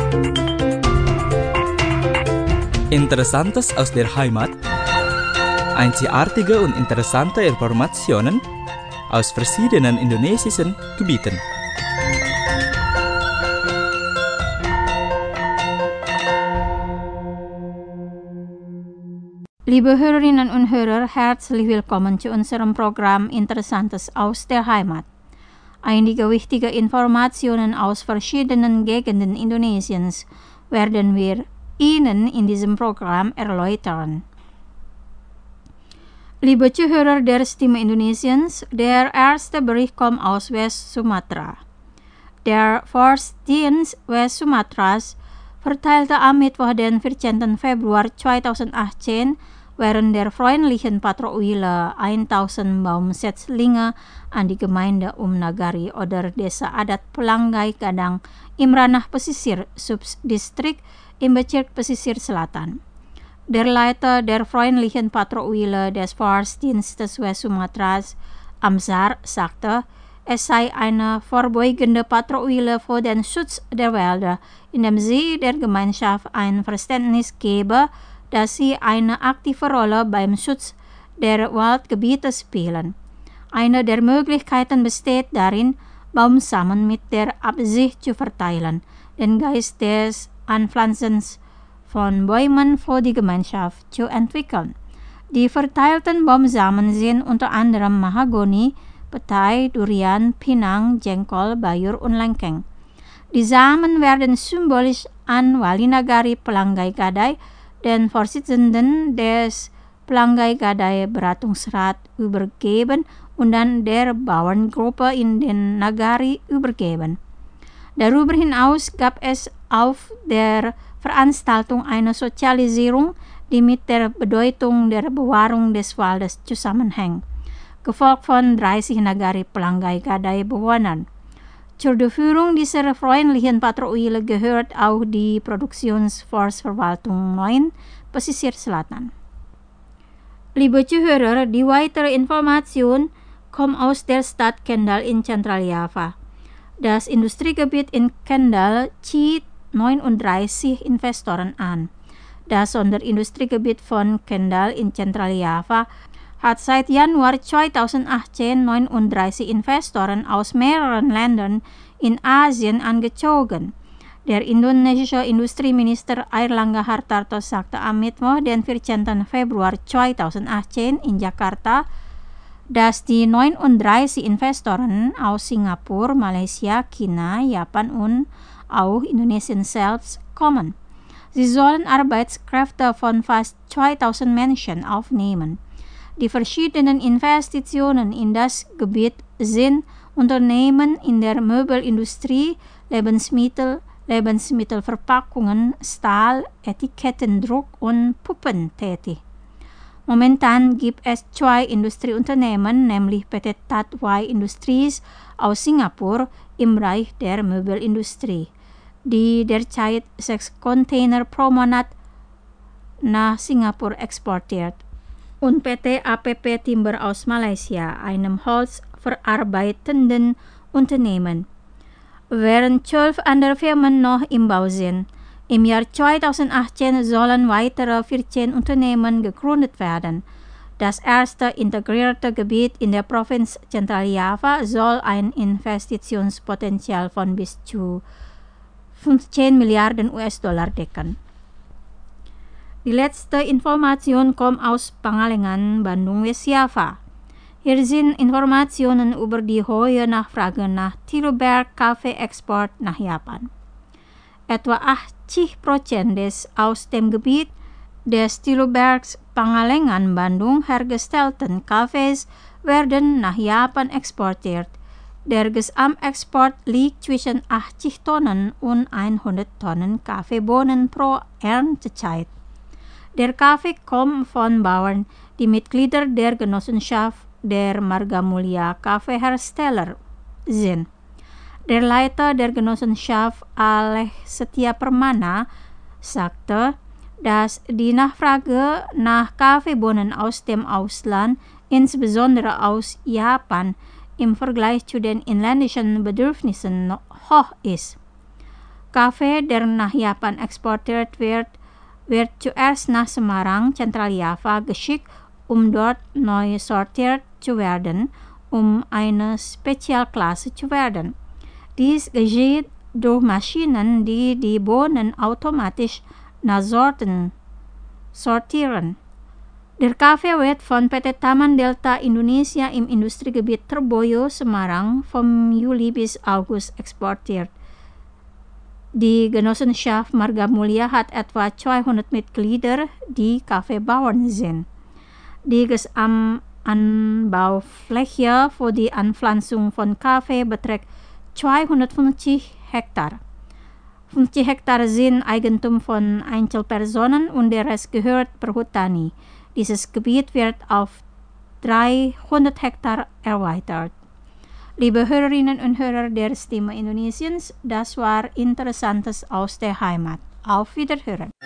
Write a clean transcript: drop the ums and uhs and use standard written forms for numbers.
Interessantes aus der Heimat. Einzigartige und interessante Informationen aus verschiedenen indonesischen Gebieten. Liebe Hörerinnen und Hörer, herzlich willkommen zu unserem Programm Interessantes aus der Heimat. Einige wichtige Informationen aus verschiedenen Gegenden Indonesiens werden wir Ihnen in diesem Programm erläutern. Liebe Zuhörer der Stimme Indonesiens, der erste Bericht kommt aus West-Sumatra. Der Forstdienst West-Sumatras verteilte am Mittwoch den 14. Februar 2018 während der freundlichen Patrouille 1000 Baumsetzlinge an die Gemeinde Nagari oder Desa Adat Pelanggai Gadang im Ranah Pesisir Subdistrik im Bezirk Pesisir Selatan. Der Leiter der freundlichen Patrouille des Forstdienstes West-Sumatras, Amsar, sagte, es sei eine vorbeugende Patrouille für den Schutz der Wälder, indem sie der Gemeinschaft ein Verständnis gebe, dass sie eine aktive Rolle beim Schutz der Waldgebiete spielen. Eine der Möglichkeiten besteht darin, Baumsamen mit der Absicht zu verteilen, den Geist des Anpflanzens von Bäumen für die Gemeinschaft zu entwickeln. Die verteilten Baumsamen sind unter anderem Mahagoni, Petai, Durian, Pinang, Jengkol, Bayur und Lengkeng. Die Samen werden symbolisch an Wali Nagari Pelanggai Gadai, den Vorsitzenden des Pelanggai Gadai Beratungsrat, übergeben und dann der Bauerngruppe in den Nagari übergeben. Darüber hinaus gab es auf der Veranstaltung eine Sozialisierung, die mit der Bedeutung der Bewahrung des Waldes zusammenhängt, gefolgt von 30 Nagari Pelanggai Gadai Bewohnern. Zur Durchführung dieser freundlichen Patrouille gehört auch die Produktionsforstverwaltung 9 Pesisir Selatan. Liebe Zuhörer, die weitere Information kommt aus der Stadt Kendal in Zentraljava. Das Industriegebiet in Kendal zieht 39 Investoren an. Das Sonderindustriegebiet von Kendal in Zentraljava hat seit Januar 2018 39 Investoren aus mehreren Ländern in Asien angezogen. Der indonesische Industrieminister Airlangga Hartarto sagte am Mittwoch, den 14. Februar 2018 in Jakarta, dass die 39 Investoren aus Singapur, Malaysia, China, Japan und auch Indonesien selbst kommen. Sie sollen Arbeitskräfte von fast 2000 Menschen aufnehmen. Die verschiedenen Investitionen in das Gebiet sind Unternehmen in der Möbelindustrie, Lebensmittelverpackungen, Stahl, Etikettendruck und Puppen tätig. Momentan gibt es 2 Industrieunternehmen, nämlich PT Tatwai Industries aus Singapur im Bereich der Möbelindustrie, die derzeit 6 Container pro Monat nach Singapur exportiert, und PT APP Timber aus Malaysia, einem holzverarbeitenden Unternehmen, während 12 andere Firmen noch im Bau sind. Im Jahr 2018 sollen weitere 14 Unternehmen gegründet werden. Das erste integrierte Gebiet in der Provinz Zentraljava soll ein Investitionspotenzial von bis zu 15 Milliarden US-Dollar decken. Die letzte Information kommt aus Pangalengan, Bandung West-Java. Hier sind Informationen über die hohe Nachfrage nach Tiloberg-Kaffee-Export nach Japan. Etwa 80% des aus dem Gebiet des Tilobergs Pangalengan, Bandung hergestellten Kaffees werden nach Japan exportiert. Der Gesamtexport liegt zwischen 80 Tonnen und 100 Tonnen Kaffeebohnen pro Erntezeit. Der Kaffee kommt von Bauern, die Mitglieder der Genossenschaft der Margamulya Kaffeehersteller sind. Der Leiter der Genossenschaft, Aleh Setia Permana, sagte, dass die Nachfrage nach Kaffeebohnen aus dem Ausland, insbesondere aus Japan, im Vergleich zu den inländischen Bedürfnissen hoch ist. Kafe der nach Japan exportiert wird zuerst nach Semarang, Zentraljava, geschickt, dort neu sortiert zu werden, eine Spezialklasse zu werden. Dies geschieht durch Maschinen, die die Bohnen automatisch nach Sorten sortieren. Der Kaffee wird von PT Taman Delta Indonesia im Industriegebiet Terboyo, Semarang vom Juli bis August exportiert. Die Genossenschaft Marga Mulia hat etwa 200 Mitglieder, die Kaffeebauern sind. Die Gesamtanbaufläche für die Anpflanzung von Kaffee beträgt 250 Hektar. 50 Hektar sind Eigentum von Einzelpersonen und der Rest gehört Perhutani. Dieses Gebiet wird auf 300 Hektar erweitert. Liebe Hörerinnen und Hörer der Stimme Indonesiens, das war Interessantes aus der Heimat. Auf Wiederhören.